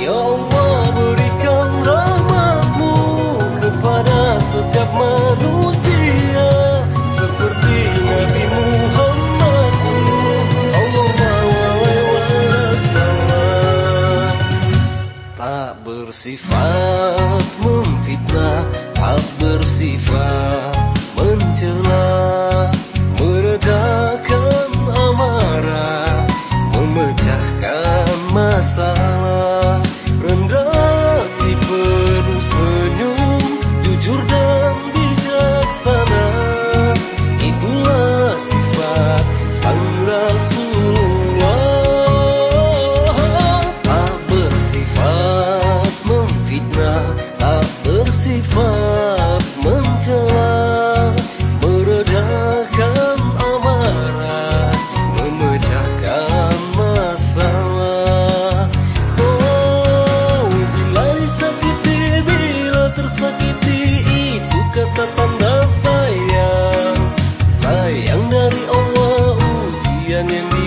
Ya Allah, berikan rahmat-Mu kepada setiap manusia seperti Nabi Muhammad sallallahu alaihi wasallam. Tak bersifat memfitnah, tak bersifat mencela, meredakan amarah, memecahkan masalah, rendah hati penuh senyum, jujur dan bijaksana. Itulah sifat sang Rasulullah. Tak bersifat memfitnah, tak bersifat mencela, meredakan amarah, memecahkan masalah. Oh, bila disakiti, bila tersakiti, itu kata tanda sayang. Sayang dari Allah, ujian yang